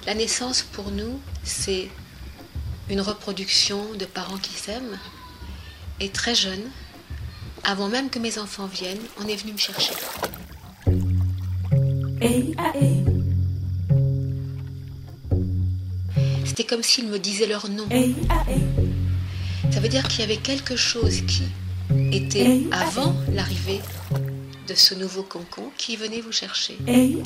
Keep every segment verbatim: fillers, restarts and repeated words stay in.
La naissance, pour nous, c'est une reproduction de parents qui s'aiment. Et très jeune, avant même que mes enfants viennent, on est venu me chercher. C'était comme s'ils me disaient leur nom. Ça veut dire qu'il y avait quelque chose qui était avant l'arrivée de ce nouveau concon qui venait vous chercher.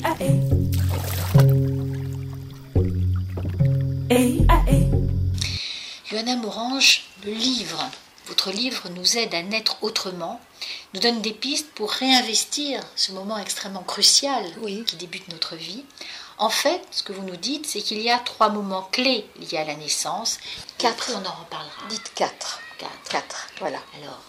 Johanna Morange, le livre, votre livre nous aide à naître autrement, nous donne des pistes pour réinvestir ce moment extrêmement crucial oui. qui débute notre vie. En fait, ce que vous nous dites, c'est qu'il y a trois moments clés liés à la naissance. Quatre. Et après, on en reparlera. Dites quatre. Quatre. Quatre, voilà. Alors.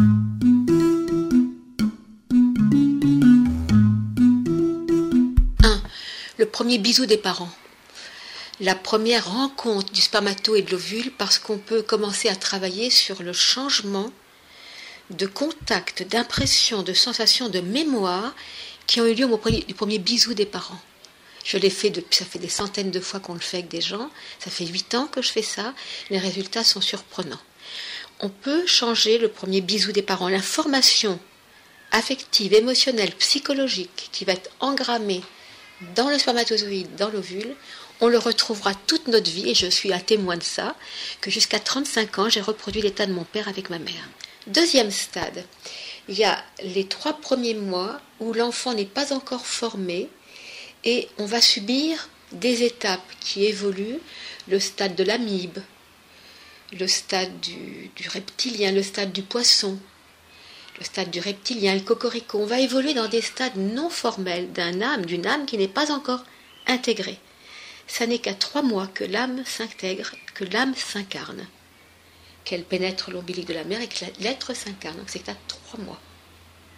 Un, le premier bisou des parents. La première rencontre du spermato et de l'ovule, parce qu'on peut commencer à travailler sur le changement de contact, d'impression, de sensation, de mémoire qui ont eu lieu au premier, du premier bisou des parents. Je l'ai fait depuis, ça fait des centaines de fois qu'on le fait avec des gens, ça fait huit ans que je fais ça, les résultats sont surprenants. On peut changer le premier bisou des parents, l'information affective, émotionnelle, psychologique qui va être engrammée dans le spermatozoïde, dans l'ovule, on le retrouvera toute notre vie, et je suis à témoin de ça, que jusqu'à trente-cinq ans, j'ai reproduit l'état de mon père avec ma mère. Deuxième stade, il y a les trois premiers mois où l'enfant n'est pas encore formé, et on va subir des étapes qui évoluent, le stade de l'amibe, le stade du, du reptilien, le stade du poisson, le stade du reptilien, le cocorico. On va évoluer dans des stades non formels d'un âme, d'une âme qui n'est pas encore intégrée. Ça n'est qu'à trois mois que l'âme s'intègre, que l'âme s'incarne, qu'elle pénètre l'ombilic de la mère et que l'être s'incarne. Donc c'est à trois mois. Pourquoi ?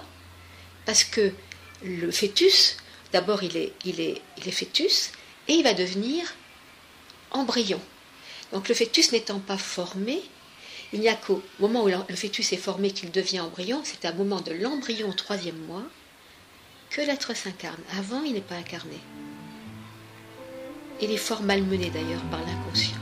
Parce que le fœtus, d'abord il est, il est, il est fœtus et il va devenir embryon. Donc le fœtus n'étant pas formé, il n'y a qu'au moment où le fœtus est formé qu'il devient embryon, c'est à un moment de l'embryon au troisième mois que l'être s'incarne. Avant, il n'est pas incarné. Il est fort malmené d'ailleurs par l'inconscient.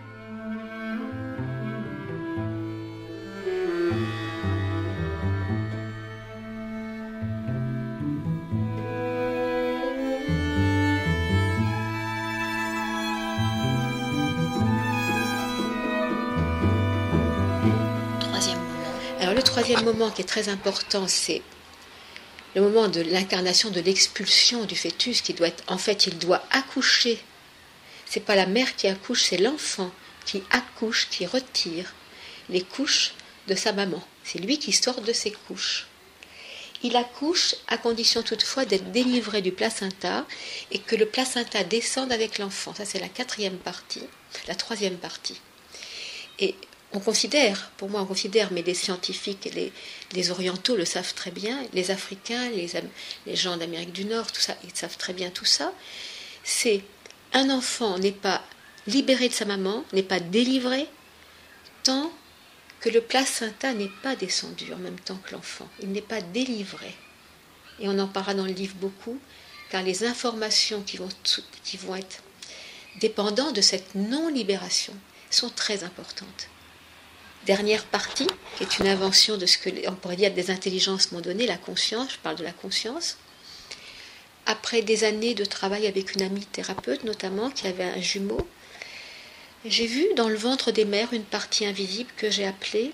Troisième moment. Alors le troisième moment qui est très important, c'est le moment de l'incarnation, de l'expulsion du fœtus qui doit être, en fait, il doit accoucher. C'est pas la mère qui accouche, c'est l'enfant qui accouche, qui retire les couches de sa maman. C'est lui qui sort de ses couches. Il accouche à condition toutefois d'être délivré du placenta et que le placenta descende avec l'enfant. Ça, c'est la quatrième partie, la troisième partie. Et on considère, pour moi on considère, mais les scientifiques et les, les orientaux le savent très bien, les Africains, les, les gens d'Amérique du Nord, tout ça, ils savent très bien tout ça, c'est un enfant n'est pas libéré de sa maman, n'est pas délivré tant que le placenta n'est pas descendu en même temps que l'enfant. Il n'est pas délivré. Et on en parlera dans le livre beaucoup, car les informations qui vont, qui vont être dépendantes de cette non-libération sont très importantes. Dernière partie, qui est une invention de ce que on pourrait dire des intelligences m'ont donné, la conscience, je parle de la conscience. Après des années de travail avec une amie thérapeute notamment, qui avait un jumeau, j'ai vu dans le ventre des mères une partie invisible que j'ai appelée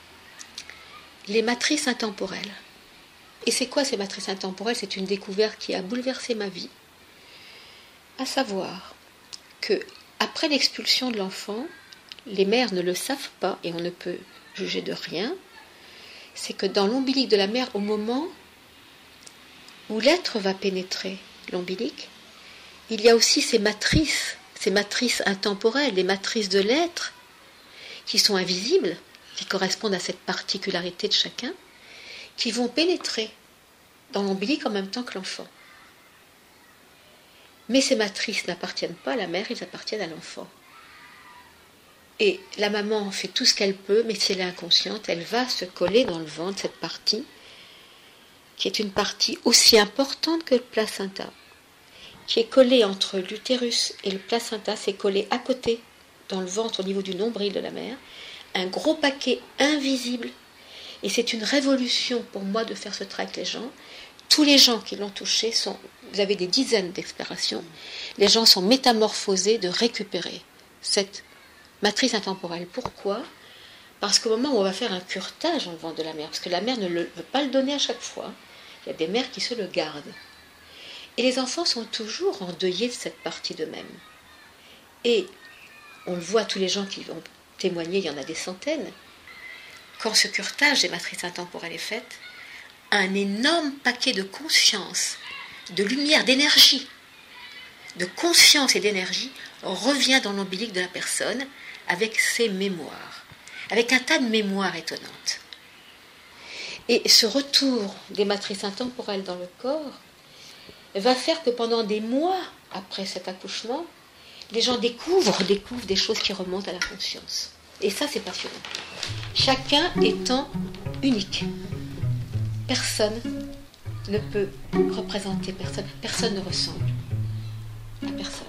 les matrices intemporelles. Et c'est quoi ces matrices intemporelles ? C'est une découverte qui a bouleversé ma vie. À savoir que après l'expulsion de l'enfant, les mères ne le savent pas et on ne peut juger de rien, c'est que dans l'ombilic de la mère, au moment où l'être va pénétrer l'ombilic, il y a aussi ces matrices, ces matrices intemporelles, les matrices de l'être, qui sont invisibles, qui correspondent à cette particularité de chacun, qui vont pénétrer dans l'ombilic en même temps que l'enfant. Mais ces matrices n'appartiennent pas à la mère, elles appartiennent à l'enfant. Et la maman fait tout ce qu'elle peut, mais si elle est inconsciente, elle va se coller dans le ventre, cette partie, qui est une partie aussi importante que le placenta. qui est collé entre l'utérus et le placenta, c'est collé à côté, dans le ventre, au niveau du nombril de la mère, un gros paquet invisible. Et c'est une révolution pour moi de faire ce travail avec les gens. Tous les gens qui l'ont touché sont, vous avez des dizaines d'explorations, les gens sont métamorphosés de récupérer cette matrice intemporelle. Pourquoi ? Parce qu'au moment où on va faire un curetage dans le ventre de la mère, parce que la mère ne le, veut pas le donner à chaque fois, il y a des mères qui se le gardent. Et les enfants sont toujours endeuillés de cette partie d'eux-mêmes. Et on le voit, tous les gens qui ont témoigné, il y en a des centaines, quand ce curetage des matrices intemporelles est fait, un énorme paquet de conscience, de lumière, d'énergie, de conscience et d'énergie revient dans l'ombilic de la personne avec ses mémoires, avec un tas de mémoires étonnantes. Et ce retour des matrices intemporelles dans le corps va faire que pendant des mois après cet accouchement, les gens découvrent, découvrent des choses qui remontent à la conscience. Et ça, c'est passionnant. Chacun étant unique. Personne ne peut représenter personne. Personne ne ressemble à personne.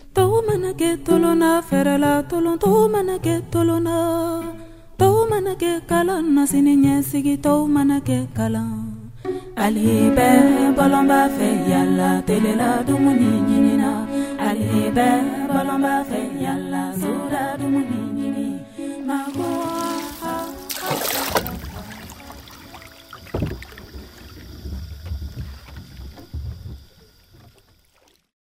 Alibe balamba fe yalla telela dumuni nyinina alibe balamba fe yalla sura dumuni